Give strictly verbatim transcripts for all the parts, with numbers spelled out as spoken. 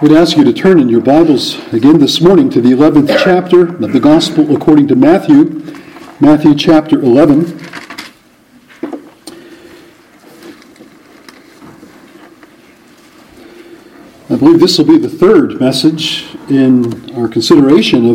I would ask you to turn in your Bibles again this morning to the eleventh chapter of the Gospel according to Matthew, Matthew chapter eleven. I believe this will be the third message in our consideration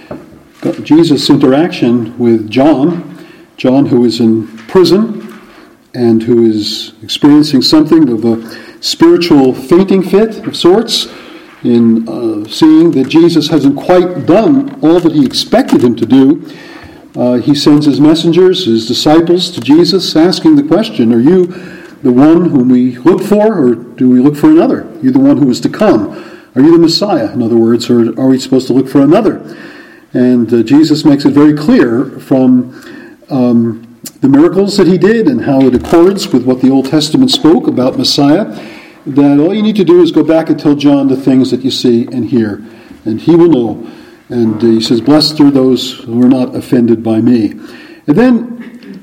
of Jesus' interaction with John. John, who is in prison and who is experiencing something of a spiritual fainting fit of sorts, in uh, seeing that Jesus hasn't quite done all that he expected him to do. Uh, he sends his messengers, his disciples, to Jesus, asking the question, are you the one whom we look for, or do we look for another? Are you the one who is to come? Are you the Messiah, in other words, or are we supposed to look for another? And uh, Jesus makes it very clear from um, the miracles that he did and how it accords with what the Old Testament spoke about Messiah, that all you need to do is go back and tell John the things that you see and hear, and he will know. And he says, blessed are those who are not offended by me. And then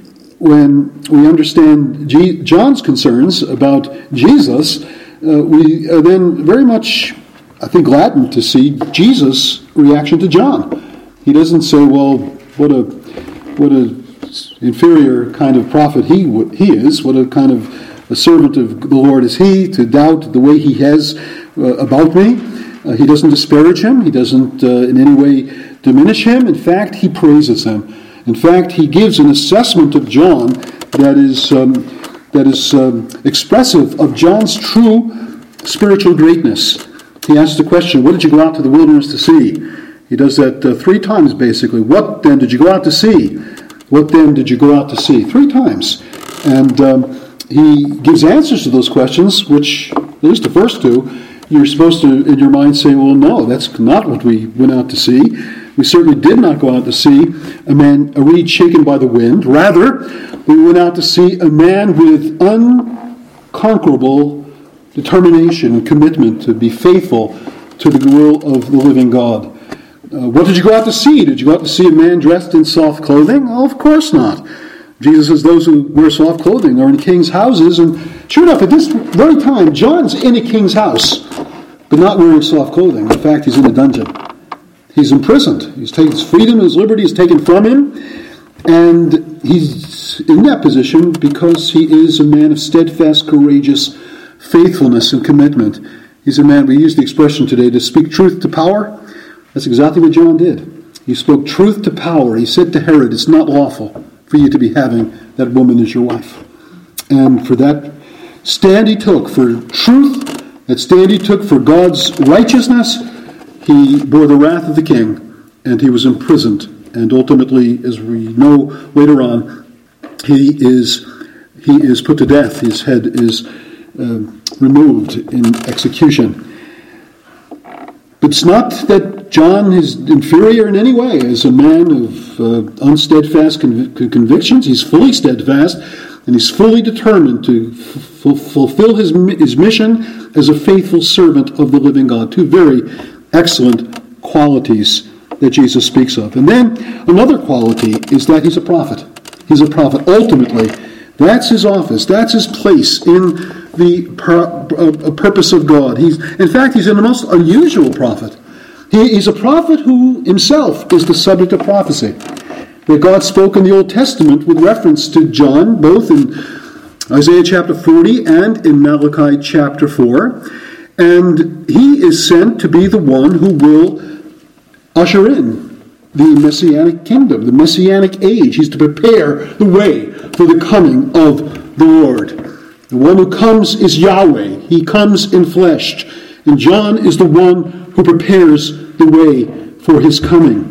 when we understand G- John's concerns about Jesus, uh, we are then very much, I think, gladdened to see Jesus' reaction to John. He doesn't say, well, what a what a inferior kind of prophet he he is, what a kind of a servant of the Lord is he, to doubt the way he has uh, about me. Uh, he doesn't disparage him. He doesn't uh, in any way diminish him. In fact, he praises him. In fact, he gives an assessment of John that is um, that is um, expressive of John's true spiritual greatness. He asks the question, what did you go out to the wilderness to see? He does that uh, three times, basically. What then did you go out to see? What then did you go out to see? Three times. And um, he gives answers to those questions, which, at least the first two, you're supposed to, in your mind, say, well, no, that's not what we went out to see. We certainly did not go out to see a man, a reed shaken by the wind. Rather, we went out to see a man with unconquerable determination and commitment to be faithful to the will of the living God. Uh, what did you go out to see? Did you go out to see a man dressed in soft clothing? Oh, of course not. Jesus says those who wear soft clothing are in king's houses, and sure enough, at this very time, John's in a king's house, but not wearing soft clothing. In fact, he's in a dungeon. He's imprisoned. He's taken his freedom, his liberty is taken from him, and he's in that position because he is a man of steadfast, courageous faithfulness and commitment. He's a man, we use the expression today, to speak truth to power. That's exactly what John did. He spoke truth to power. He said to Herod, it's not lawful for you to be having that woman as your wife. And for that stand he took for truth, that stand he took for God's righteousness, he bore the wrath of the king, and he was imprisoned. And ultimately, as we know later on, he is he is put to death. His head is uh, removed in execution. But it's not that John is inferior in any way as a man of uh, unsteadfast conv- convictions. He's fully steadfast, and he's fully determined to f- fulfill his, his mission as a faithful servant of the living God. Two very excellent qualities that Jesus speaks of. And then another quality is that he's a prophet. He's a prophet. Ultimately, that's his office. That's his place in the pur- uh, purpose of God. He's, in fact, he's a most unusual prophet. He, he's a prophet who himself is the subject of prophecy. That God spoke in the Old Testament with reference to John, both in Isaiah chapter forty and in Malachi chapter four. And he is sent to be the one who will usher in the Messianic kingdom, the Messianic age. He's to prepare the way for the coming of the Lord. The one who comes is Yahweh. He comes in flesh. And John is the one who prepares the way for his coming.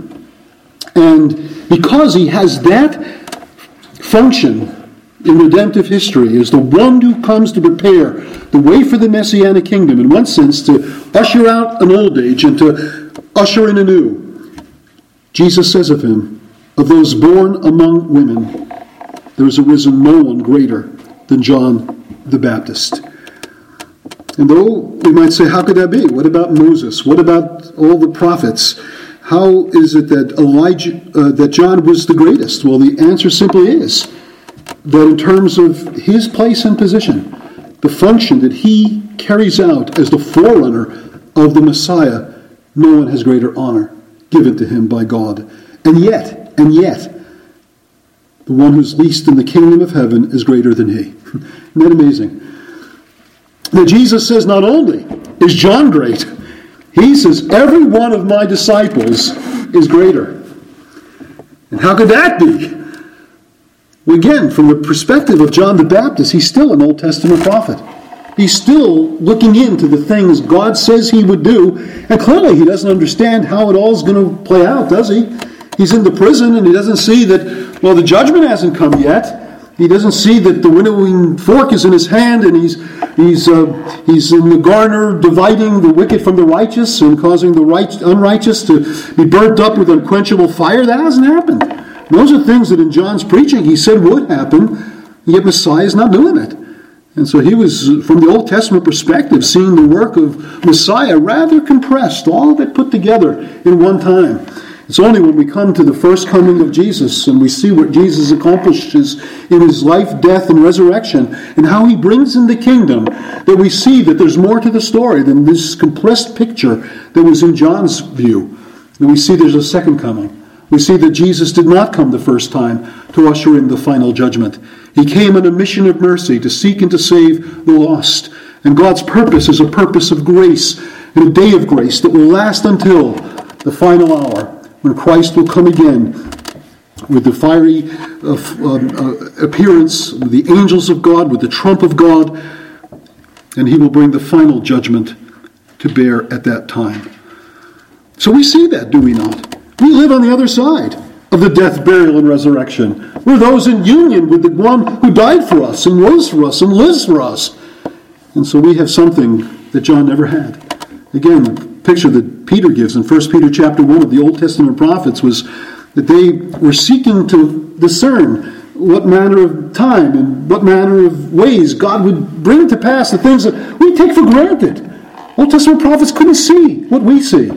And because he has that function in redemptive history, as the one who comes to prepare the way for the Messianic kingdom, in one sense, to usher out an old age and to usher in a new, Jesus says of him, of those born among women, there has arisen no one greater than John the Baptist. And though we might say, how could that be? What about Moses? What about all the prophets? How is it that Elijah, uh, that John was the greatest? Well, the answer simply is that in terms of his place and position, the function that he carries out as the forerunner of the Messiah, no one has greater honor given to him by God. And yet, and yet, the one who's least in the kingdom of heaven is greater than he. Isn't that amazing? Now Jesus says not only is John great, he says every one of my disciples is greater. And how could that be? Well, again, from the perspective of John the Baptist, he's still an Old Testament prophet. He's still looking into the things God says he would do, and clearly he doesn't understand how it all is going to play out, does he? He's in the prison, and he doesn't see that, well, the judgment hasn't come yet. He doesn't see that the winnowing fork is in his hand, and he's he's uh, he's in the garner dividing the wicked from the righteous and causing the right, unrighteous to be burnt up with unquenchable fire. That hasn't happened. Those are things that in John's preaching he said would happen, yet Messiah is not doing it. And so he was, from the Old Testament perspective, seeing the work of Messiah rather compressed, all of it put together in one time. It's only when we come to the first coming of Jesus and we see what Jesus accomplishes in his life, death, and resurrection, and how he brings in the kingdom, that we see that there's more to the story than this compressed picture that was in John's view. And we see there's a second coming. We see that Jesus did not come the first time to usher in the final judgment. He came on a mission of mercy to seek and to save the lost. And God's purpose is a purpose of grace, and a day of grace that will last until the final hour, when Christ will come again with the fiery uh, um, uh, appearance, with the angels of God, with the trump of God, and he will bring the final judgment to bear at that time. So we see that, do we not? We live on the other side of the death, burial, and resurrection. We're those in union with the one who died for us and rose for us and lives for us. And so we have something that John never had. Again, the picture that Peter gives in First Peter chapter one of the Old Testament prophets was that they were seeking to discern what manner of time and what manner of ways God would bring to pass the things that we take for granted. Old Testament prophets couldn't see what we see.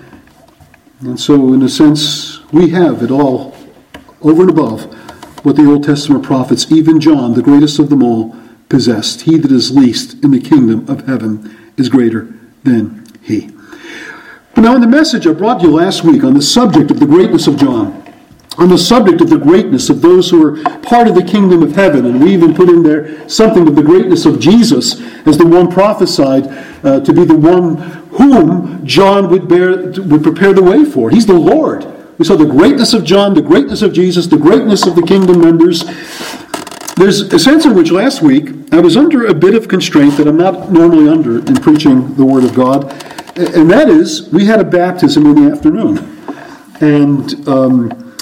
And so, in a sense, we have it all over and above what the Old Testament prophets, even John, the greatest of them all, possessed. He that is least in the kingdom of heaven is greater than he. But now in the message I brought you last week on the subject of the greatness of John, on the subject of the greatness of those who are part of the kingdom of heaven, and we even put in there something of the greatness of Jesus as the one prophesied uh, to be the one whom John would bear, would prepare the way for. He's the Lord. We saw the greatness of John, the greatness of Jesus, the greatness of the kingdom members. There's a sense in which last week I was under a bit of constraint that I'm not normally under in preaching the Word of God, and that is we had a baptism in the afternoon. And um,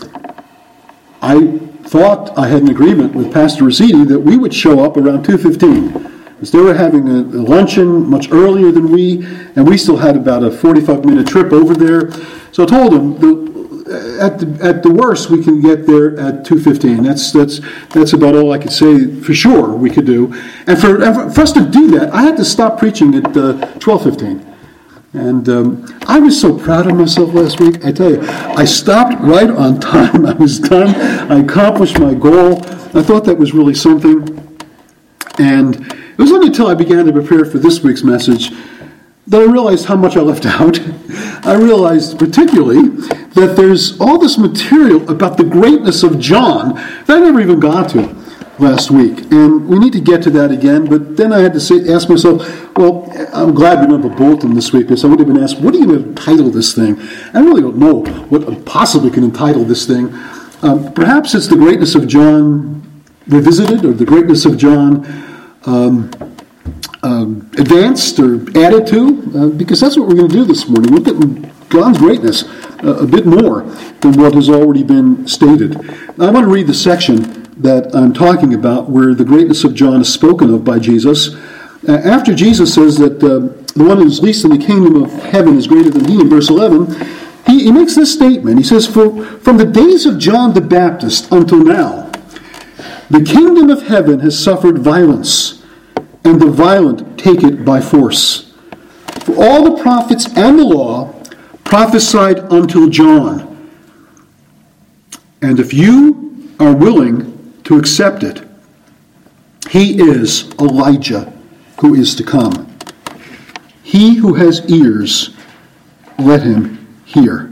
I thought I had an agreement with Pastor Rositi that we would show up around two fifteen. Because they were having a, a luncheon much earlier than we, and we still had about a forty-five minute trip over there. So I told them, the, at the at the worst, we can get there at two fifteen. That's that's that's about all I could say for sure we could do. And for, and for us to do that, I had to stop preaching at uh, twelve fifteen. And um, I was so proud of myself last week. I tell you, I stopped right on time. I was done. I accomplished my goal. I thought that was really something. And it was only until I began to prepare for this week's message that I realized how much I left out. I realized particularly that there's all this material about the greatness of John that I never even got to last week. And we need to get to that again, but then I had to say, ask myself, well, I'm glad we don't have a bulletin this week, because I would have been asked, what are you going to entitle this thing? I really don't know what I possibly can entitle this thing. Um, perhaps it's the greatness of John revisited, or the greatness of John um, um, advanced or added to, uh, because that's what we're going to do this morning. Look at John's greatness uh, a bit more than what has already been stated. Now, I want to read the section that I'm talking about where the greatness of John is spoken of by Jesus. Uh, after Jesus says that uh, the one who is least in the kingdom of heaven is greater than he, in verse eleven, he, he makes this statement. He says, For from the days of John the Baptist until now, the kingdom of heaven has suffered violence, and the violent take it by force. For all the prophets and the law prophesied until John. And if you are willing to accept it, he is Elijah who is to come. He He who has ears, let him hear.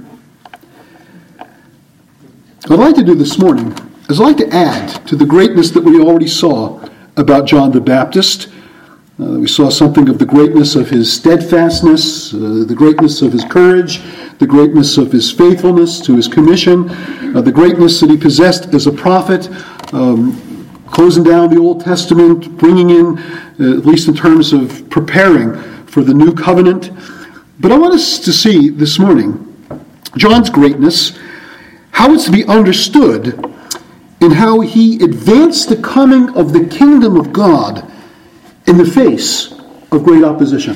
What I'd like to do this morning is I'd like to add to the greatness that we already saw about John the Baptist. Uh, we saw something of the greatness of his steadfastness, uh, the greatness of his courage, the greatness of his faithfulness to his commission, uh, the greatness that he possessed as a prophet, um, closing down the Old Testament, bringing in, uh, at least in terms of preparing for the new covenant. But I want us to see this morning John's greatness, how it's to be understood, and how he advanced the coming of the kingdom of God in the face of great opposition.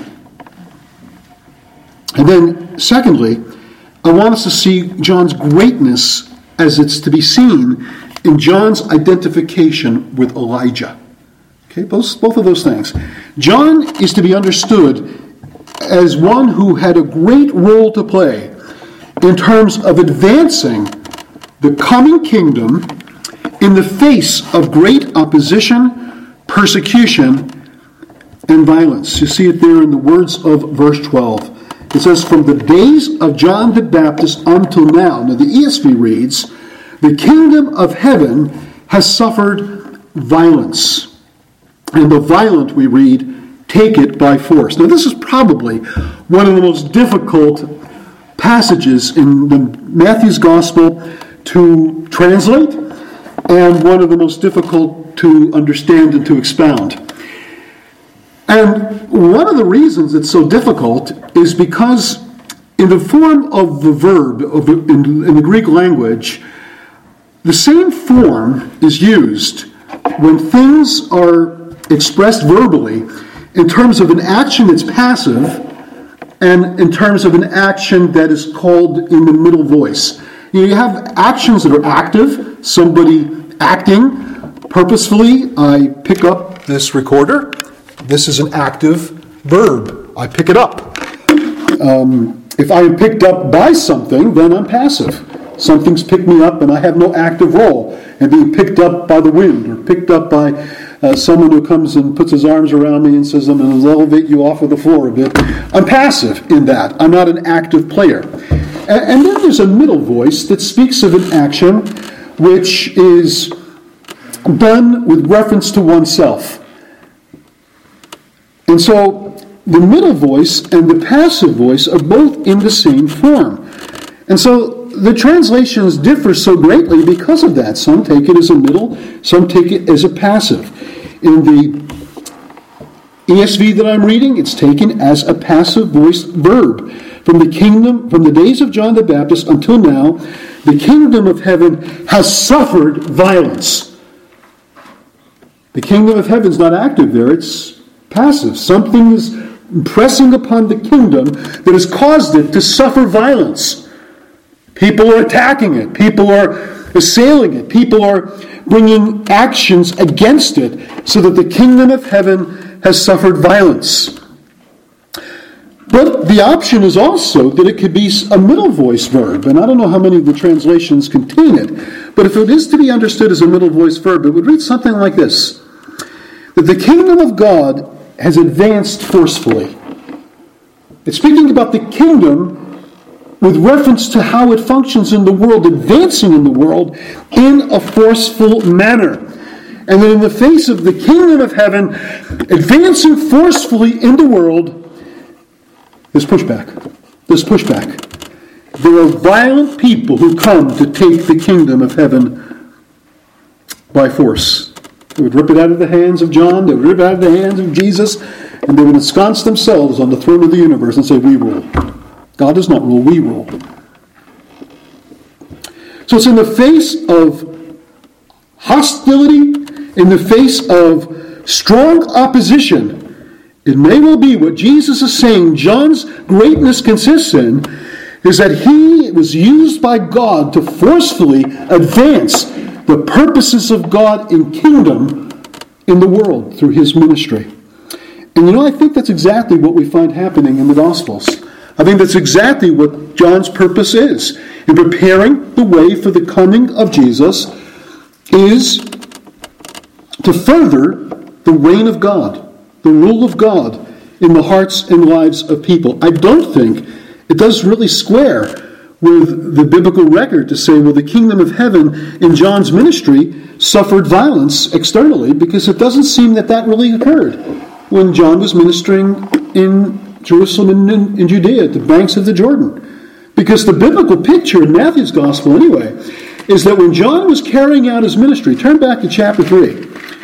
And then, secondly, I want us to see John's greatness as it's to be seen in John's identification with Elijah. Okay, both, both of those things. John is to be understood as one who had a great role to play in terms of advancing the coming kingdom in the face of great opposition, persecution, and violence. You see it there in the words of verse twelve. It says, from the days of John the Baptist until now. Now the E S V reads, the kingdom of heaven has suffered violence. And the violent, we read, take it by force. Now this is probably one of the most difficult passages in the Matthew's Gospel to translate, and one of the most difficult to understand and to expound. And one of the reasons it's so difficult is because in the form of the verb of the, in, in the Greek language, the same form is used when things are expressed verbally in terms of an action that's passive and in terms of an action that is called in the middle voice. You know, you have actions that are active, somebody acting purposefully. I pick up this recorder. This is an active verb. I pick it up. Um, if I am picked up by something, then I'm passive. Something's picked me up and I have no active role. And being picked up by the wind or picked up by uh, someone who comes and puts his arms around me and says, I'm going to elevate you off of the floor a bit. I'm passive in that. I'm not an active player. And, and then there's a middle voice that speaks of an action which is done with reference to oneself. And so the middle voice and the passive voice are both in the same form. And so the translations differ so greatly because of that. Some take it as a middle, some take it as a passive. In the E S V that I'm reading, it's taken as a passive voice verb. From the kingdom, from the days of John the Baptist until now, the kingdom of heaven has suffered violence. The kingdom of heaven is not active there, it's passive. Something is pressing upon the kingdom that has caused it to suffer violence. People are attacking it. People are assailing it. People are bringing actions against it so that the kingdom of heaven has suffered violence. But the option is also that it could be a middle voice verb. And I don't know how many of the translations contain it. But if it is to be understood as a middle voice verb, it would read something like this. That the kingdom of God has advanced forcefully. It's speaking about the kingdom with reference to how it functions in the world, advancing in the world in a forceful manner. And then in the face of the kingdom of heaven advancing forcefully in the world, there's pushback. There's pushback. There are violent people who come to take the kingdom of heaven by force. They would rip it out of the hands of John, they would rip it out of the hands of Jesus, and they would ensconce themselves on the throne of the universe and say, we rule. God does not rule, we rule. So it's in the face of hostility, in the face of strong opposition. It may well be what Jesus is saying John's greatness consists in is that he was used by God to forcefully advance the purposes of God in kingdom in the world through his ministry. And you know, I think that's exactly what we find happening in the Gospels. I think that's exactly what John's purpose is. In preparing the way for the coming of Jesus is to further the reign of God, the rule of God in the hearts and lives of people. I don't think it does really square with the biblical record to say, well, the kingdom of heaven in John's ministry suffered violence externally, because it doesn't seem that that really occurred when John was ministering in Jerusalem and in Judea at the banks of the Jordan. Because the biblical picture in Matthew's gospel anyway is that when John was carrying out his ministry, turn back to chapter three.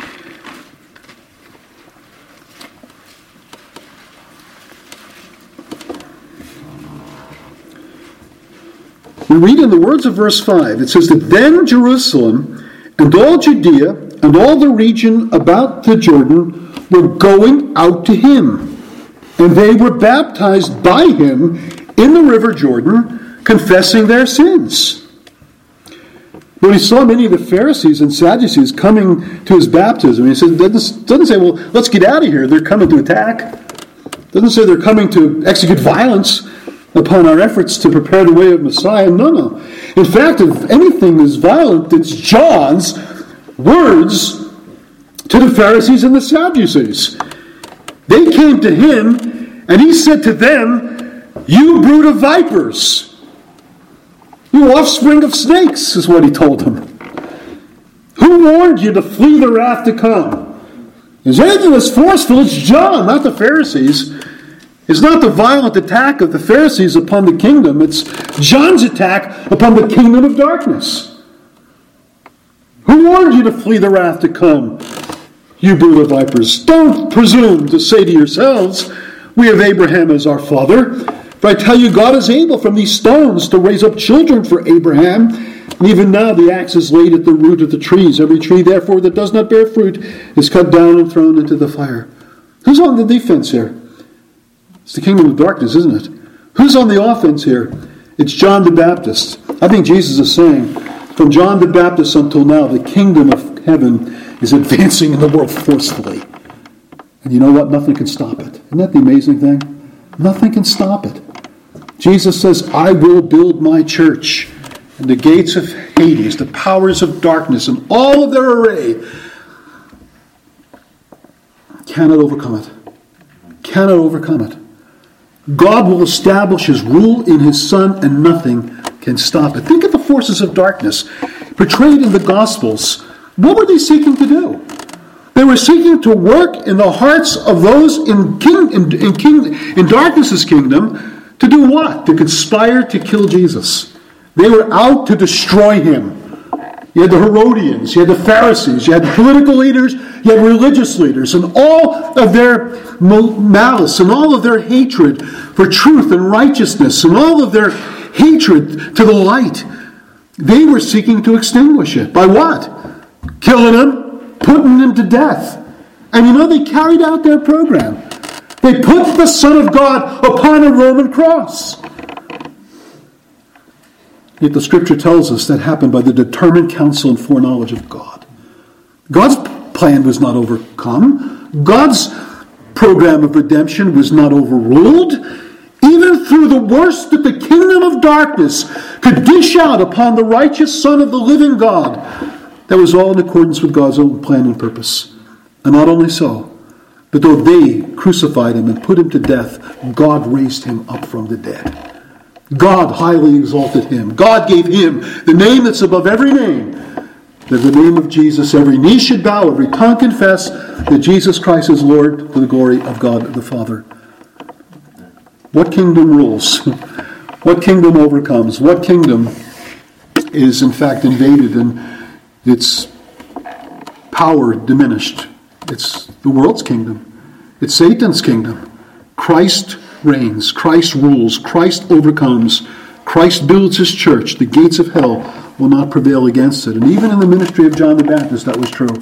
We read in the words of verse five, it says that then Jerusalem and all Judea and all the region about the Jordan were going out to him, and they were baptized by him in the river Jordan, confessing their sins. When he saw many of the Pharisees and Sadducees coming to his baptism, he said, doesn't, doesn't say, well, let's get out of here. They're coming to attack. Doesn't say they're coming to execute violence upon our efforts to prepare the way of Messiah. No, no. In fact, if anything is violent, it's John's words to the Pharisees and the Sadducees. They came to him, and he said to them, "You brood of vipers, you offspring of snakes," is what he told them. "Who warned you to flee the wrath to come?" Is anything that's forceful? It's John, not the Pharisees. It's not the violent attack of the Pharisees upon the kingdom. It's John's attack upon the kingdom of darkness. Who warned you to flee the wrath to come, you brood of vipers? Don't presume to say to yourselves, "We have Abraham as our father." For I tell you, God is able from these stones to raise up children for Abraham. And even now the axe is laid at the root of the trees. Every tree, therefore, that does not bear fruit is cut down and thrown into the fire. Who's on the defense here? It's the kingdom of darkness, isn't it? Who's on the offense here? It's John the Baptist. I think Jesus is saying, from John the Baptist until now, the kingdom of heaven is advancing in the world forcefully. And you know what? Nothing can stop it. Isn't that the amazing thing? Nothing can stop it. Jesus says, "I will build my church, and the gates of Hades, the powers of darkness, and all of their array cannot overcome it. Cannot overcome it. God will establish his rule in his Son, and nothing can stop it." Think of the forces of darkness portrayed in the Gospels. What were they seeking to do? They were seeking to work in the hearts of those in king, in, in, king, in darkness' kingdom to do what? To conspire to kill Jesus. They were out to destroy him. You had the Herodians, you had the Pharisees, you had the political leaders, you had religious leaders, and all of their malice and all of their hatred for truth and righteousness and all of their hatred to the light. They were seeking to extinguish it. By what? Killing him, putting him to death. And you know, they carried out their program. They put the Son of God upon a Roman cross. Yet the Scripture tells us that happened by the determined counsel and foreknowledge of God. God's plan was not overcome. God's program of redemption was not overruled. Even through the worst that the kingdom of darkness could dish out upon the righteous Son of the living God, that was all in accordance with God's own plan and purpose. And not only so, but though they crucified him and put him to death, God raised him up from the dead. God highly exalted him. God gave him the name that's above every name, that the name of Jesus every knee should bow, every tongue confess that Jesus Christ is Lord, to the glory of God the Father. What kingdom rules? What kingdom overcomes? What kingdom is in fact invaded and its power diminished? It's the world's kingdom. It's Satan's kingdom. Christ reigns. Christ rules. Christ overcomes. Christ builds his church. The gates of hell will not prevail against it. And even in the ministry of John the Baptist, that was true.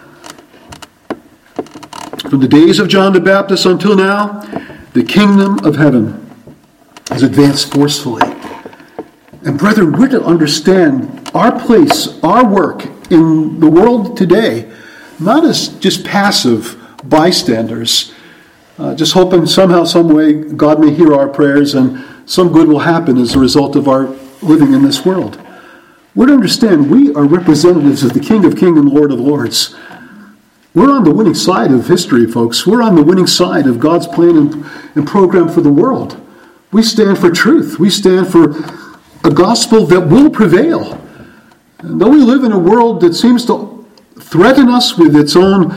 From the days of John the Baptist until now, the kingdom of heaven has advanced forcefully. And brethren, we're to understand our place, our work in the world today, not as just passive bystanders, uh, just hoping somehow, some way, God may hear our prayers and some good will happen as a result of our living in this world. We're to understand we are representatives of the King of Kings and Lord of Lords. We're on the winning side of history, folks. We're on the winning side of God's plan and, and program for the world. We stand for truth. We stand for a gospel that will prevail. And though we live in a world that seems to threaten us with its own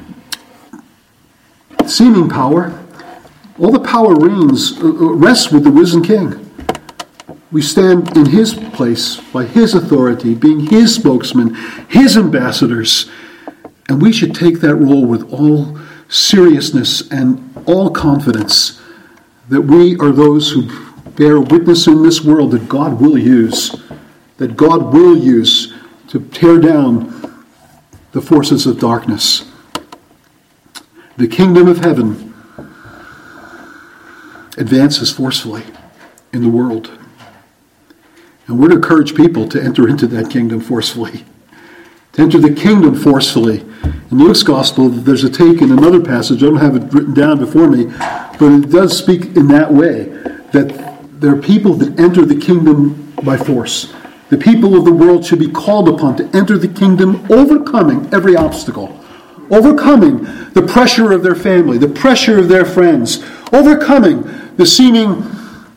seeming power, all the power reigns, uh, rests with the risen King. We stand in his place, by his authority, being his spokesman, his ambassadors. And we should take that role with all seriousness and all confidence that we are those who bear witness in this world that God will use, that God will use to tear down the forces of darkness. The kingdom of heaven advances forcefully in the world. And we're to encourage people to enter into that kingdom forcefully, to enter the kingdom forcefully. In Luke's gospel, there's a take in another passage, I don't have it written down before me, but it does speak in that way, that there are people that enter the kingdom by force. The people of the world should be called upon to enter the kingdom, overcoming every obstacle, overcoming the pressure of their family, the pressure of their friends, overcoming the seeming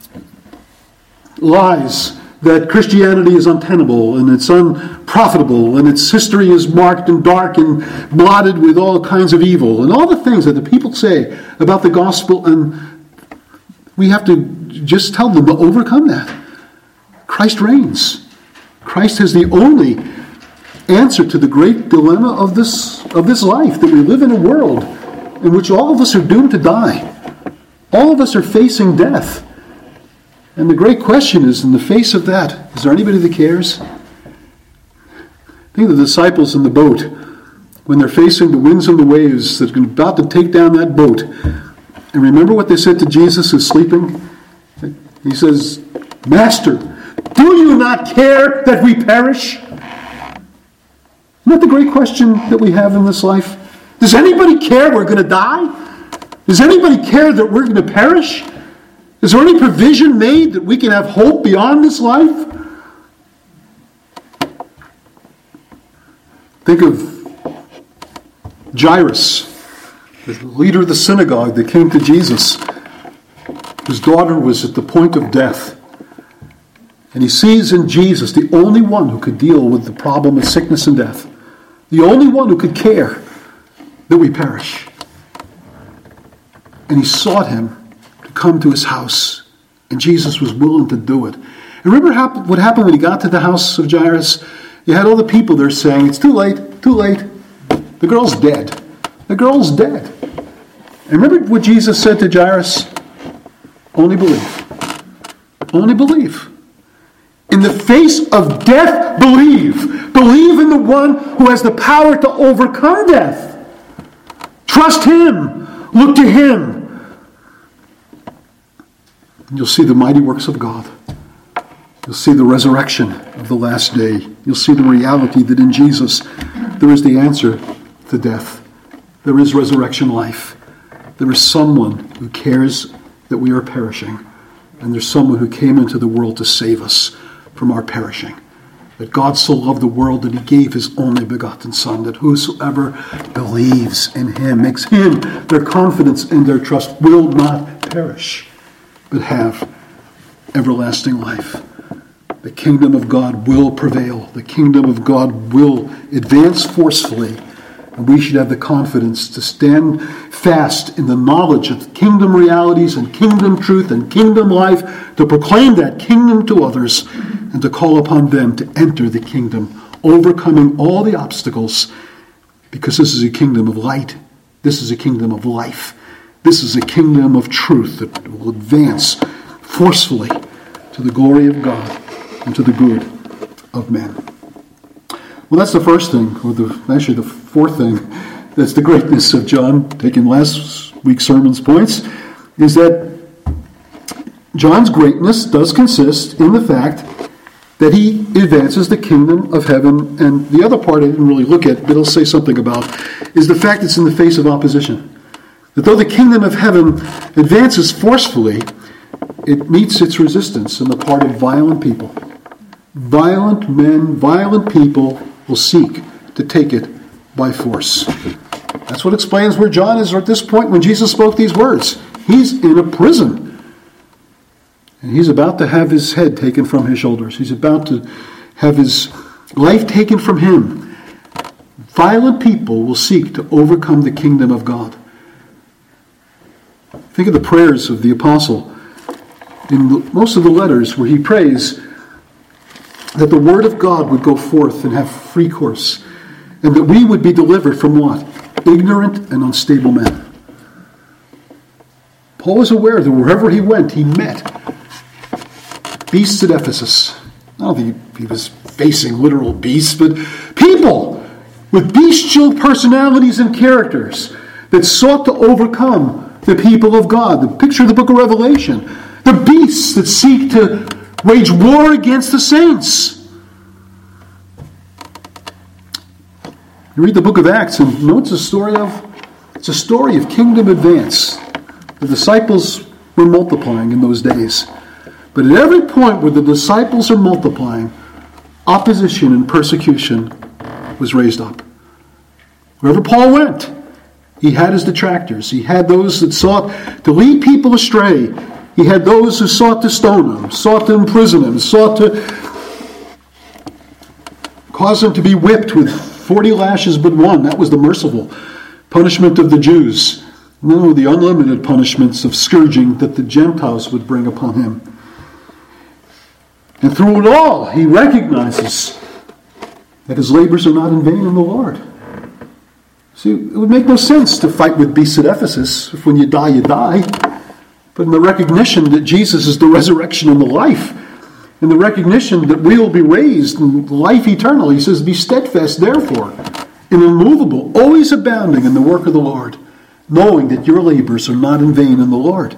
lies that Christianity is untenable and it's unprofitable and its history is marked and dark and blotted with all kinds of evil and all the things that the people say about the gospel, and we have to just tell them to overcome that. Christ reigns. Christ has the only answer to the great dilemma of this, of this life, that we live in a world in which all of us are doomed to die. All of us are facing death. And the great question is, in the face of that, is there anybody that cares? Think of the disciples in the boat when they're facing the winds and the waves that are about to take down that boat. And remember what they said to Jesus who's sleeping? He says, "Master, do you not care that we perish?" Isn't that the great question that we have in this life? Does anybody care we're going to die? Does anybody care that we're going to perish? Is there any provision made that we can have hope beyond this life? Think of Jairus, the leader of the synagogue that came to Jesus. His daughter was at the point of death. And he sees in Jesus the only one who could deal with the problem of sickness and death. The only one who could care that we perish. And he sought him to come to his house. And Jesus was willing to do it. And remember how, what happened when he got to the house of Jairus? You had all the people there saying, "It's too late, too late. The girl's dead. The girl's dead." And remember what Jesus said to Jairus? Only believe. Only believe. In the face of death, believe. Believe in the one who has the power to overcome death. Trust him. Look to him. And you'll see the mighty works of God. You'll see the resurrection of the last day. You'll see the reality that in Jesus there is the answer to death. There is resurrection life. There is someone who cares that we are perishing. And there's someone who came into the world to save us from our perishing. That God so loved the world that he gave his only begotten Son, that whosoever believes in him, makes him their confidence and their trust, will not perish, but have everlasting life. The kingdom of God will prevail. The kingdom of God will advance forcefully. And we should have the confidence to stand fast in the knowledge of kingdom realities and kingdom truth and kingdom life, to proclaim that kingdom to others and to call upon them to enter the kingdom, overcoming all the obstacles, because this is a kingdom of light. This is a kingdom of life. This is a kingdom of truth that will advance forcefully to the glory of God and to the good of men. Well, that's the first thing, or the actually the fourth thing. That's the greatness of John, taking last week's sermon's points, is that John's greatness does consist in the fact that he advances the kingdom of heaven. And the other part I didn't really look at, but I'll say something about, is the fact it's in the face of opposition. That though the kingdom of heaven advances forcefully, it meets its resistance in the part of violent people. Violent men, violent people will seek to take it by force. That's what explains where John is at this point when Jesus spoke these words. He's in a prison. And he's about to have his head taken from his shoulders. He's about to have his life taken from him. Violent people will seek to overcome the kingdom of God. Think of the prayers of the apostle in the, most of the letters where he prays that the word of God would go forth and have free course, and that we would be delivered from what? Ignorant and unstable men. Paul was aware that wherever he went, he met beasts at Ephesus. I don't think he was facing literal beasts, but people with bestial personalities and characters that sought to overcome the people of God. The picture of the book of Revelation. The beasts that seek to wage war against the saints. You read the book of Acts and you know it's a story of? It's a story of kingdom advance. The disciples were multiplying in those days. But at every point where the disciples are multiplying, opposition and persecution was raised up. Wherever Paul went, he had his detractors. He had those that sought to lead people astray. He had those who sought to stone him, sought to imprison him, sought to cause him to be whipped with forty lashes but one. That was the merciful punishment of the Jews. No, the unlimited punishments of scourging that the Gentiles would bring upon him. And through it all, he recognizes that his labors are not in vain in the Lord. See, it would make no sense to fight with beasts at Ephesus. If when you die, you die. But in the recognition that Jesus is the resurrection and the life, in the recognition that we will be raised in life eternal, he says, be steadfast, therefore, and immovable, always abounding in the work of the Lord, knowing that your labors are not in vain in the Lord.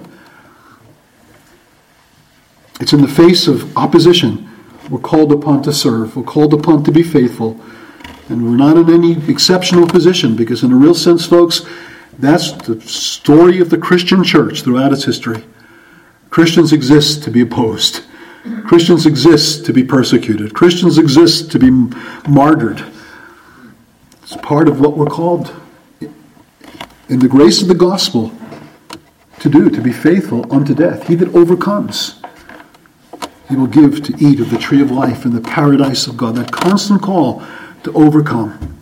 It's in the face of opposition we're called upon to serve. We're called upon to be faithful. And we're not in any exceptional position because in a real sense, folks, that's the story of the Christian church throughout its history. Christians exist to be opposed. Christians exist to be persecuted. Christians exist to be martyred. It's part of what we're called in the grace of the gospel to do, to be faithful unto death. He that overcomes, he will give to eat of the tree of life in the paradise of God. That constant call to overcome.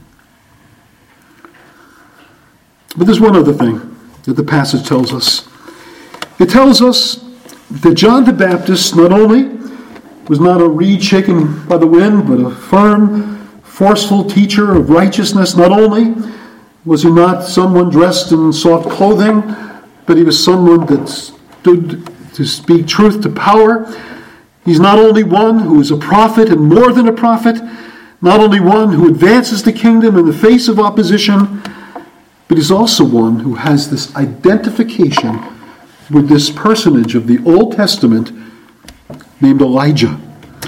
But there's one other thing that the passage tells us. It tells us that John the Baptist not only was not a reed shaken by the wind, but a firm, forceful teacher of righteousness. Not only was he not someone dressed in soft clothing, but he was someone that stood to speak truth to power. He's not only one who is a prophet and more than a prophet, not only one who advances the kingdom in the face of opposition, but he's also one who has this identification with this personage of the Old Testament named Elijah.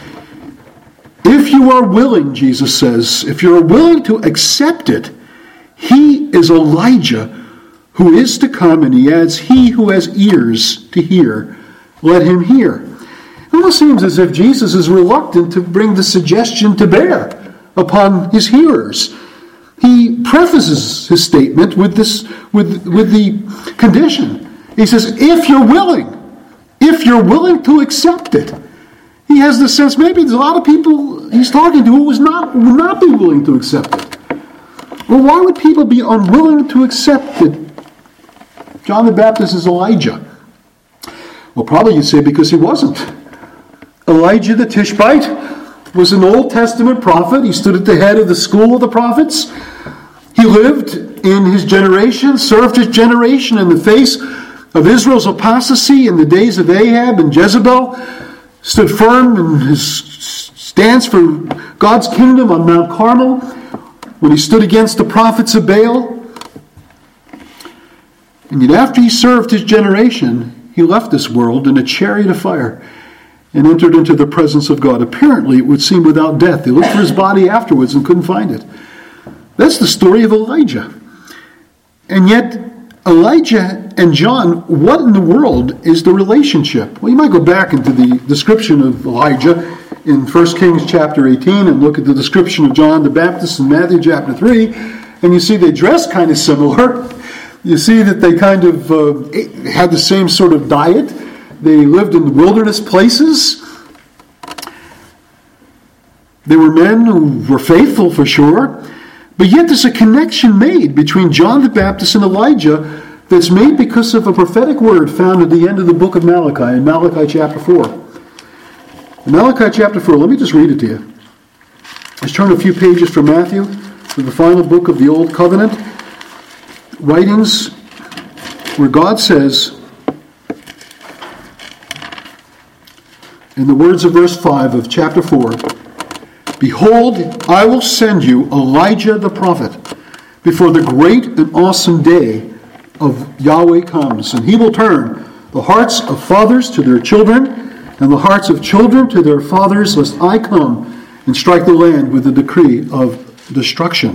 If you are willing, Jesus says, if you're willing to accept it, he is Elijah who is to come, and he adds, he who has ears to hear, let him hear. It almost seems as if Jesus is reluctant to bring the suggestion to bear upon his hearers. He prefaces his statement with this, with, with the condition. He says, if you're willing, if you're willing to accept it. He has the sense maybe there's a lot of people he's talking to who was not, would not be willing to accept it. Well, why would people be unwilling to accept it? John the Baptist is Elijah. Well, probably you'd say because he wasn't. Elijah the Tishbite was an Old Testament prophet. He stood at the head of the school of the prophets. He lived in his generation, served his generation in the face of Israel's apostasy in the days of Ahab and Jezebel, stood firm in his stance for God's kingdom on Mount Carmel when he stood against the prophets of Baal. And yet after he served his generation, he left this world in a chariot of fire and entered into the presence of God. Apparently, it would seem without death. They looked for his body afterwards and couldn't find it. That's the story of Elijah. And yet, Elijah and John, what in the world is the relationship? Well, you might go back into the description of Elijah in First Kings chapter eighteen and look at the description of John the Baptist in Matthew chapter three, And you see they dress kind of similar. You see that they kind of uh, had the same sort of diet. They lived in wilderness places. They were men who were faithful for sure. But yet there's a connection made between John the Baptist and Elijah that's made because of a prophetic word found at the end of the book of Malachi, in Malachi chapter four. In Malachi chapter four, let me just read it to you. Let's turn a few pages from Matthew to the final book of the Old Covenant writings, where God says, in the words of verse five of chapter four, "Behold, I will send you Elijah the prophet before the great and awesome day of Yahweh comes, and he will turn the hearts of fathers to their children, and the hearts of children to their fathers, lest I come and strike the land with a decree of destruction."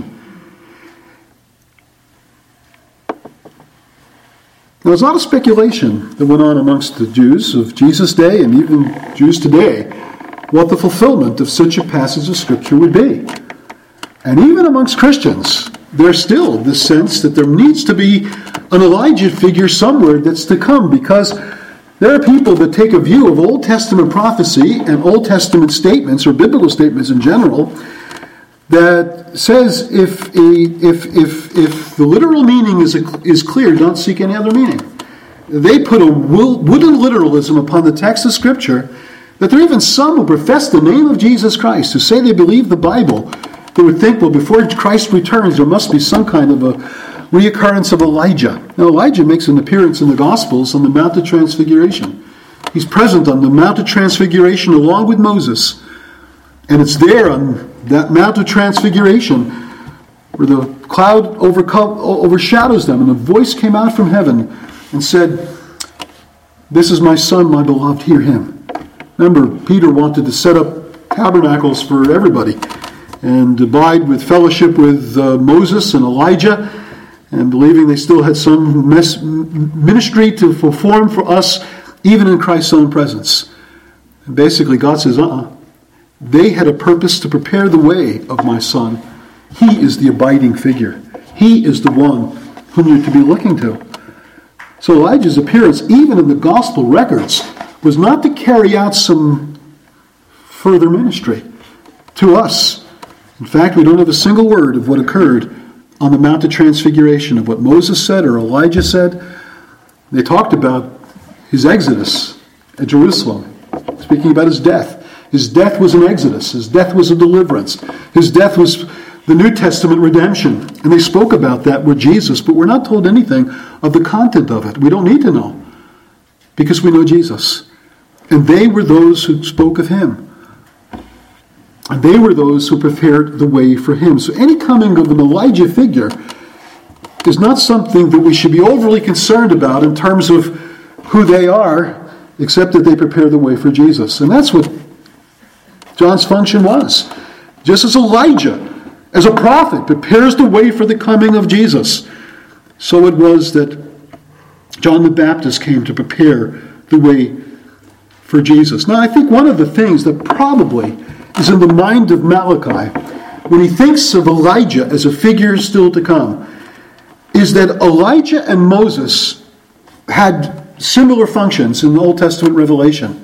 Now, there's a lot of speculation that went on amongst the Jews of Jesus' day and even Jews today what the fulfillment of such a passage of Scripture would be. And even amongst Christians, there's still this sense that there needs to be an Elijah figure somewhere that's to come, because there are people that take a view of Old Testament prophecy and Old Testament statements, or biblical statements in general, that says if a, if if if the literal meaning is a, is clear, don't seek any other meaning. They put a wooden literalism upon the text of Scripture, that there are even some who profess the name of Jesus Christ, who say they believe the Bible, they would think, well, before Christ returns, there must be some kind of a reoccurrence of Elijah. Now, Elijah makes an appearance in the Gospels on the Mount of Transfiguration. He's present on the Mount of Transfiguration along with Moses. And it's there on that Mount of Transfiguration where the cloud overcome, overshadows them, and a voice came out from heaven and said, "This is my Son, my beloved, hear him." Remember, Peter wanted to set up tabernacles for everybody and abide with fellowship with uh, Moses and Elijah, and believing they still had some mes- ministry to perform for us, even in Christ's own presence. And basically, God says, uh-uh. They had a purpose to prepare the way of my Son. He is the abiding figure. He is the one whom you're to be looking to. So Elijah's appearance, even in the gospel records, was not to carry out some further ministry to us. In fact, we don't have a single word of what occurred on the Mount of Transfiguration, of what Moses said or Elijah said. They talked about his exodus at Jerusalem, speaking about his death. His death was an exodus. His death was a deliverance. His death was the New Testament redemption. And they spoke about that with Jesus, but we're not told anything of the content of it. We don't need to know, because we know Jesus. And they were those who spoke of him. And they were those who prepared the way for him. So any coming of an Elijah figure is not something that we should be overly concerned about in terms of who they are, except that they prepare the way for Jesus. And that's what John's function was. Just as Elijah, as a prophet, prepares the way for the coming of Jesus, so it was that John the Baptist came to prepare the way for Jesus. Now, I think one of the things that probably is in the mind of Malachi, when he thinks of Elijah as a figure still to come, is that Elijah and Moses had similar functions in the Old Testament revelation.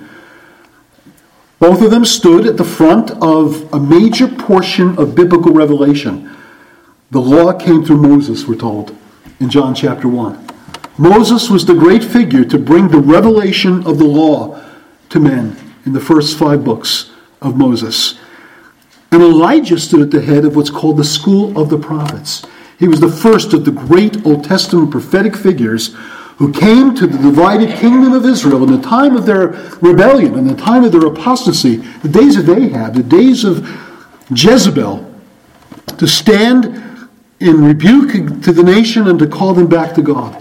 Both of them stood at the front of a major portion of biblical revelation. The law came through Moses, we're told, in John chapter one. Moses was the great figure to bring the revelation of the law to men in the first five books of Moses. And Elijah stood at the head of what's called the school of the prophets. He was the first of the great Old Testament prophetic figures who came to the divided kingdom of Israel in the time of their rebellion, in the time of their apostasy, the days of Ahab, the days of Jezebel, to stand in rebuke to the nation and to call them back to God.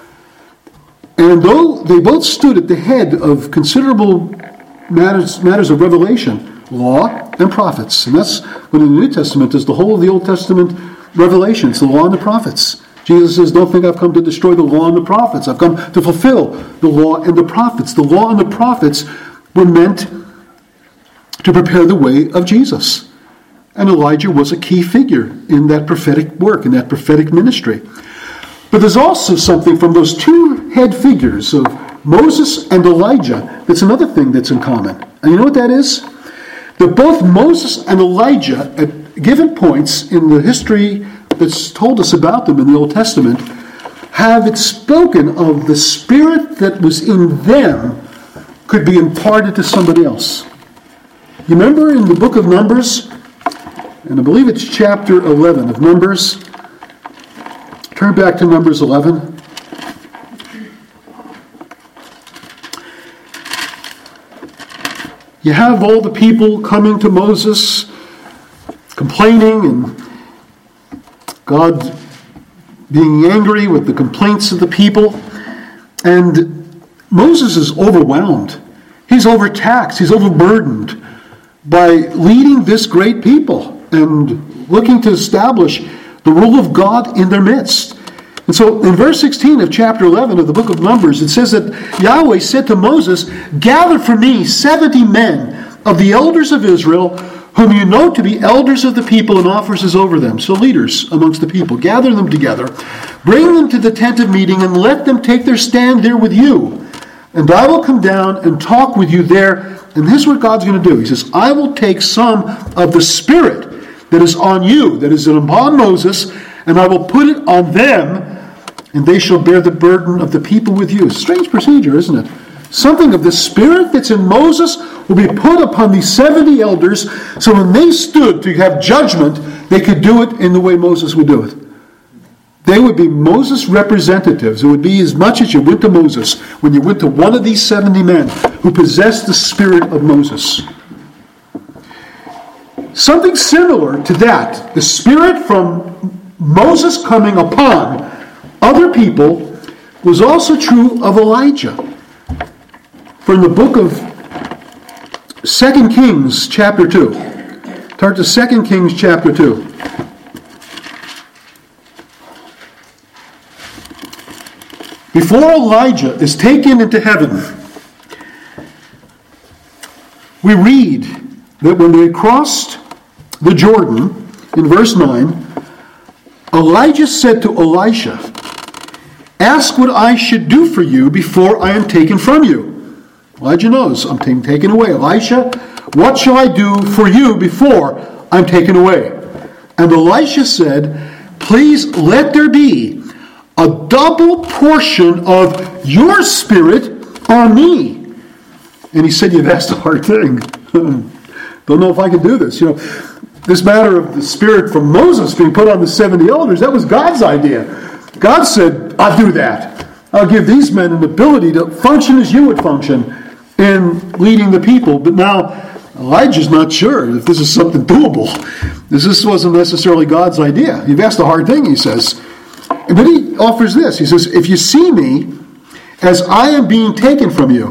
And though they both stood at the head of considerable matters, matters of revelation, law and prophets, and that's what in the New Testament is the whole of the Old Testament revelation. It's the law and the prophets. Jesus says, don't think I've come to destroy the law and the prophets. I've come to fulfill the law and the prophets. The law and the prophets were meant to prepare the way of Jesus. And Elijah was a key figure in that prophetic work, in that prophetic ministry. But there's also something from those two head figures of Moses and Elijah that's another thing that's in common. And you know what that is? That both Moses and Elijah, at given points in the history that's told us about them in the Old Testament, have it spoken of the spirit that was in them could be imparted to somebody else. You remember in the book of Numbers, and I believe it's chapter eleven of Numbers. Turn back to Numbers eleven. You have all the people coming to Moses, complaining, and God being angry with the complaints of the people. And Moses is overwhelmed. He's overtaxed. He's overburdened by leading this great people and looking to establish the rule of God in their midst. And so in verse sixteen of chapter eleven of the book of Numbers, it says that Yahweh said to Moses, "Gather for me seventy men of the elders of Israel, whom you know to be elders of the people and officers over them," so leaders amongst the people. "Gather them together, bring them to the tent of meeting, and let them take their stand there with you. And I will come down and talk with you there." And here's what God's going to do. He says, "I will take some of the spirit that is on you, that is upon Moses, and I will put it on them, and they shall bear the burden of the people with you." It's a strange procedure, isn't it? Something of the spirit that's in Moses will be put upon these seventy elders, so when they stood to have judgment, they could do it in the way Moses would do it. They would be Moses' representatives. It would be as much as you went to Moses when you went to one of these seventy men who possessed the spirit of Moses. Something similar to that, the spirit from Moses coming upon other people, was also true of Elijah. From the book of Second Kings chapter two. Turn to Second Kings chapter two. Before Elijah is taken into heaven, we read that when they crossed the Jordan, in verse nine, Elijah said to Elisha, "Ask what I should do for you before I am taken from you." Elijah knows, I'm being taken away. "Elisha, what shall I do for you before I'm taken away?" And Elisha said, "Please let there be a double portion of your spirit on me." And he said, "You've asked a hard thing. Don't know if I can do this." You know, this matter of the spirit from Moses being put on the seventy elders, that was God's idea. God said, "I'll do that. I'll give these men an ability to function as you would function in leading the people." But now Elijah's not sure if this is something doable. This wasn't necessarily God's idea. "You've asked a hard thing," he says. But he offers this. He says, "If you see me as I am being taken from you,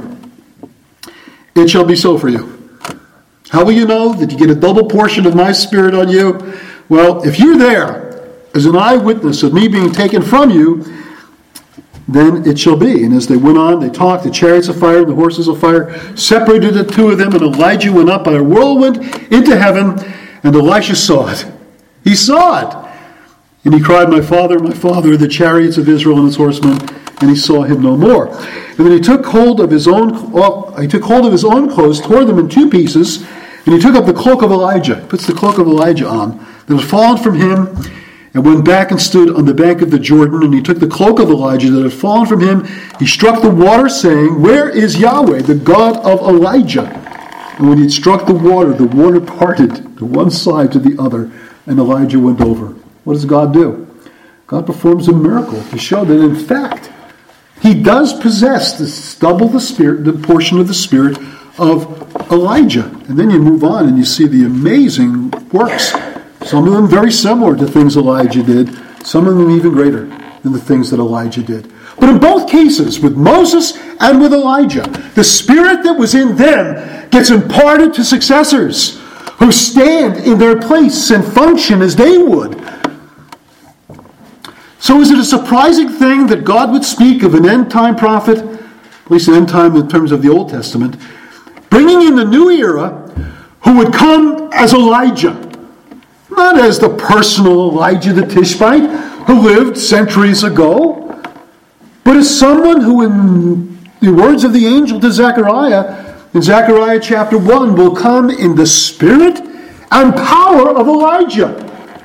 it shall be so for you." How will you know that you get a double portion of my spirit on you? Well, if you're there as an eyewitness of me being taken from you, then it shall be. And as they went on, they talked. The chariots of fire and the horses of fire separated the two of them, and Elijah went up by a whirlwind into heaven, and Elisha saw it. He saw it. And he cried, "My father, my father, the chariots of Israel and its horsemen," and he saw him no more. And then he took hold of his own he took hold of his own clothes, tore them in two pieces, and he took up the cloak of Elijah, puts the cloak of Elijah on, that was fallen from him, and went back and stood on the bank of the Jordan. And he took the cloak of Elijah that had fallen from him, he struck the water, saying, "Where is Yahweh, the God of Elijah?" And when he had struck the water, the water parted to one side to the other, and Elijah went over. What does God do? God performs a miracle to show that, in fact, he does possess this double the spirit, the portion of the spirit of Elijah. And then you move on and you see the amazing works. Some of them very similar to things Elijah did. Some of them even greater than the things that Elijah did. But in both cases, with Moses and with Elijah, the spirit that was in them gets imparted to successors who stand in their place and function as they would. So is it a surprising thing that God would speak of an end-time prophet, at least an end-time in terms of the Old Testament, bringing in the new era, who would come as Elijah, Not as the personal Elijah the Tishbite who lived centuries ago, but as someone who, in the words of the angel to Zechariah, in Zechariah chapter one, will come in the spirit and power of Elijah.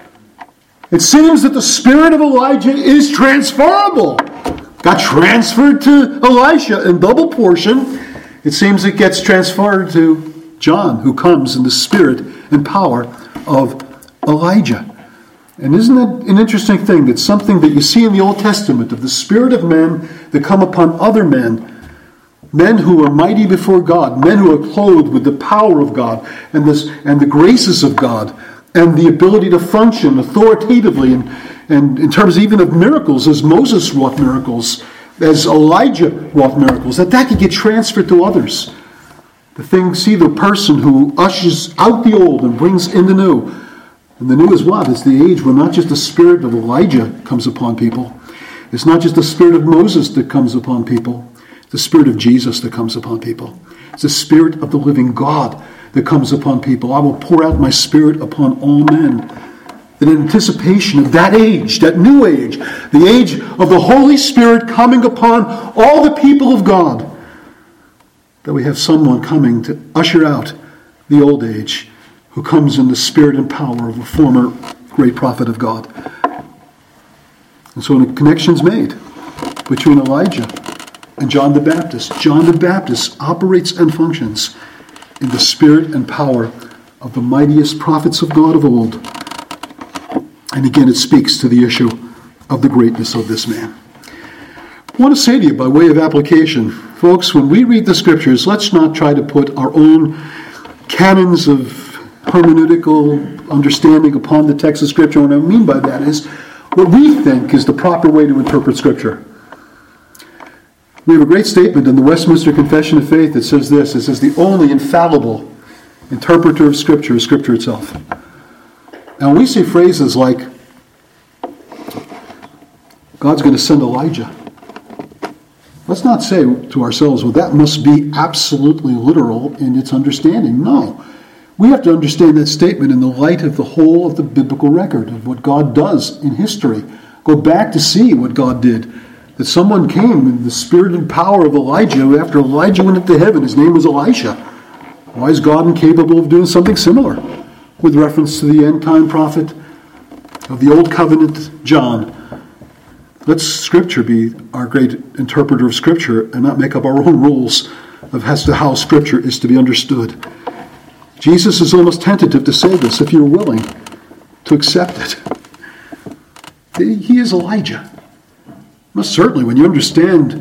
It seems that the spirit of Elijah is transferable. Got transferred to Elisha in double portion. It seems it gets transferred to John, who comes in the spirit and power of Elijah. And isn't that an interesting thing? That something that you see in the Old Testament of the spirit of men that come upon other men, men who are mighty before God, men who are clothed with the power of God and this and the graces of God and the ability to function authoritatively and, and in terms even of miracles, as Moses wrought miracles, as Elijah wrought miracles, that that could get transferred to others. The thing, see the person who ushers out the old and brings in the new. And the new is what? It's the age where not just the spirit of Elijah comes upon people. It's not just the spirit of Moses that comes upon people. It's the spirit of Jesus that comes upon people. It's the spirit of the living God that comes upon people. I will pour out my spirit upon all men. In anticipation of that age, that new age, the age of the Holy Spirit coming upon all the people of God, that we have someone coming to usher out the old age, who comes in the spirit and power of a former great prophet of God. And so a connection's made between Elijah and John the Baptist. John the Baptist operates and functions in the spirit and power of the mightiest prophets of God of old. And again, it speaks to the issue of the greatness of this man. I want to say to you by way of application, folks, when we read the Scriptures, let's not try to put our own canons of hermeneutical understanding upon the text of Scripture. What I mean by that is what we think is the proper way to interpret Scripture. We have a great statement in the Westminster Confession of Faith that says this. It says, the only infallible interpreter of Scripture is Scripture itself. Now, when we say phrases like, God's going to send Elijah, let's not say to ourselves, well, that must be absolutely literal in its understanding. No. We have to understand that statement in the light of the whole of the biblical record, of what God does in history. Go back to see what God did. That someone came in the spirit and power of Elijah. After Elijah went up to heaven, his name was Elisha. Why is God incapable of doing something similar? With reference to the end-time prophet of the Old Covenant, John. Let Scripture be our great interpreter of Scripture and not make up our own rules of as to how Scripture is to be understood. Jesus is almost tentative to say this if you're willing to accept it. He is Elijah. Most certainly, when you understand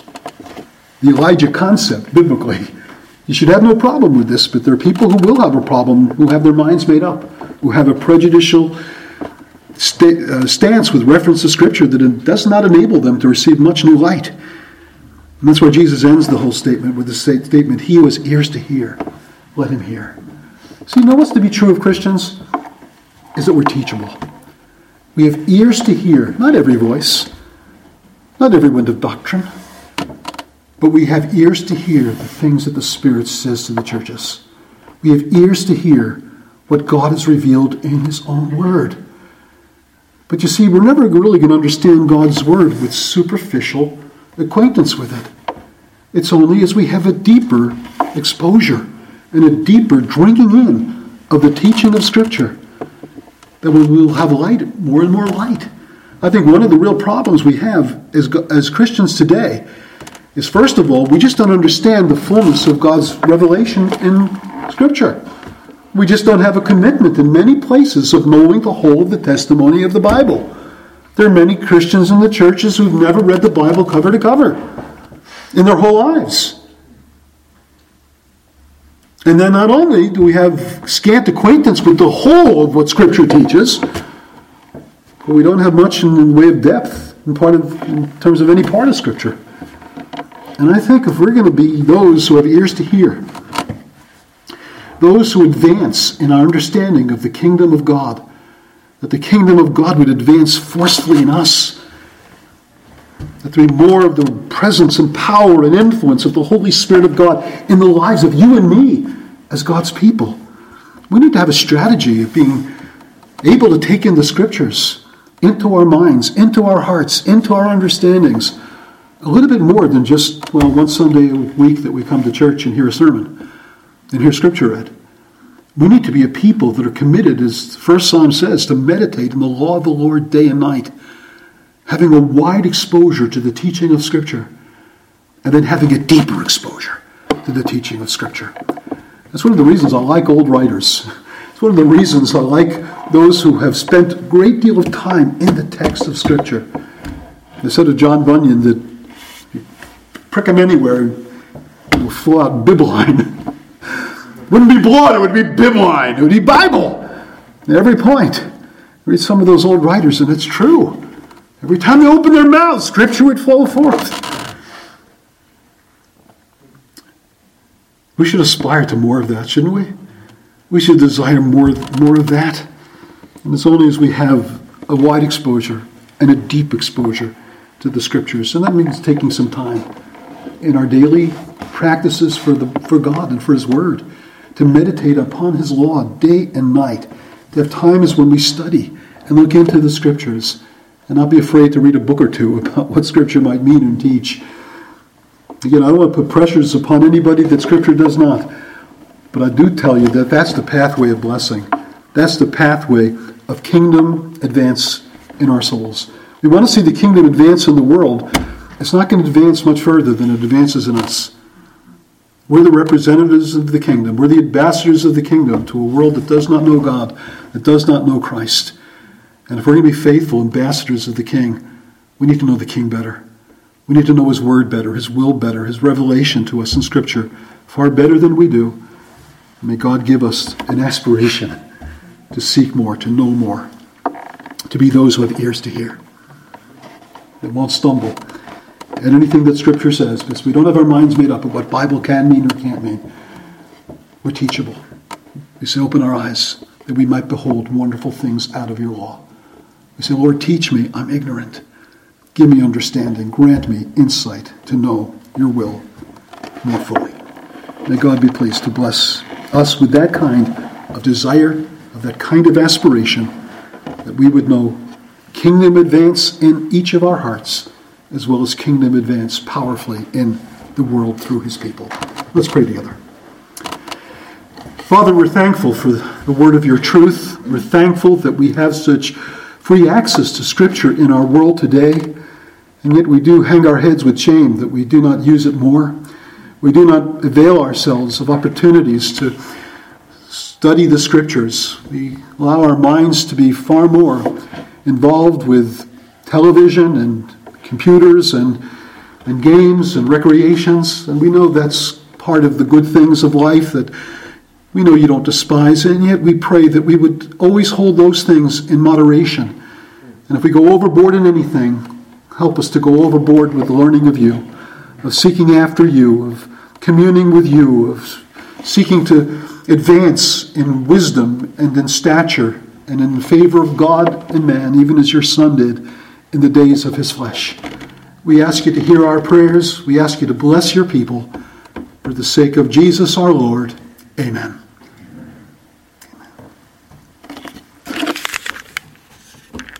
the Elijah concept biblically, you should have no problem with this, but there are people who will have a problem, who have their minds made up, who have a prejudicial sta- uh, stance with reference to Scripture that it does not enable them to receive much new light. And that's why Jesus ends the whole statement with the statement, he who has ears to hear, let him hear. So you know what's to be true of Christians? Is that we're teachable. We have ears to hear, not every voice, not every wind of doctrine, but we have ears to hear the things that the Spirit says to the churches. We have ears to hear what God has revealed in His own Word. But you see, we're never really going to understand God's Word with superficial acquaintance with it. It's only as we have a deeper exposure and a deeper drinking in of the teaching of Scripture that we will have light, more and more light. I think one of the real problems we have as, as Christians today is, first of all, we just don't understand the fullness of God's revelation in Scripture. We just don't have a commitment in many places of knowing the whole of the testimony of the Bible. There are many Christians in the churches who've never read the Bible cover to cover in their whole lives. And then not only do we have scant acquaintance with the whole of what Scripture teaches, but we don't have much in the way of depth in, part of, in terms of any part of Scripture. And I think if we're going to be those who have ears to hear, those who advance in our understanding of the kingdom of God, that the kingdom of God would advance forcefully in us, that there be more of the presence and power and influence of the Holy Spirit of God in the lives of you and me as God's people. We need to have a strategy of being able to take in the Scriptures into our minds, into our hearts, into our understandings, a little bit more than just, well, one Sunday a week that we come to church and hear a sermon and hear Scripture read. We need to be a people that are committed, as the first Psalm says, to meditate in the law of the Lord day and night, having a wide exposure to the teaching of Scripture, and then having a deeper exposure to the teaching of Scripture. That's one of the reasons I like old writers. It's one of the reasons I like those who have spent a great deal of time in the text of Scripture. They said of John Bunyan that you prick him anywhere, it will flow out bibline. It wouldn't be blood, it would be bibline. It would be Bible. At every point. Read some of those old writers, and it's true. Every time they open their mouths, Scripture would flow forth. We should aspire to more of that, shouldn't we? We should desire more, more of that. And it's only as we have a wide exposure and a deep exposure to the Scriptures. And that means taking some time in our daily practices for the for God and for His Word, to meditate upon His law day and night, to have times when we study and look into the Scriptures, and not be afraid to read a book or two about what Scripture might mean and teach. Again, I don't want to put pressures upon anybody that Scripture does not, but I do tell you that that's the pathway of blessing. That's the pathway of kingdom advance in our souls. We want to see the kingdom advance in the world. It's not going to advance much further than it advances in us. We're the representatives of the kingdom. We're the ambassadors of the kingdom to a world that does not know God, that does not know Christ. And if we're going to be faithful ambassadors of the King, we need to know the King better. We need to know His Word better, His will better, His revelation to us in Scripture far better than we do. May God give us an aspiration to seek more, to know more, to be those who have ears to hear, that won't stumble at anything that Scripture says, because we don't have our minds made up of what Bible can mean or can't mean. We're teachable. We say, open our eyes that we might behold wonderful things out of your law. We say, Lord, teach me. I'm ignorant. Give me understanding. Grant me insight to know your will more fully. May God be pleased to bless us with that kind of desire, of that kind of aspiration, that we would know kingdom advance in each of our hearts, as well as kingdom advance powerfully in the world through His people. Let's pray together. Father, we're thankful for the word of your truth. We're thankful that we have such free access to Scripture in our world today, and yet we do hang our heads with shame that we do not use it more. We do not avail ourselves of opportunities to study the Scriptures. We allow our minds to be far more involved with television and computers and, and games and recreations, and we know that's part of the good things of life that we know you don't despise, and yet we pray that we would always hold those things in moderation. And if we go overboard in anything, help us to go overboard with learning of you, of seeking after you, of communing with you, of seeking to advance in wisdom and in stature and in favor of God and man, even as your Son did in the days of his flesh. We ask you to hear our prayers. We ask you to bless your people for the sake of Jesus our Lord. Amen.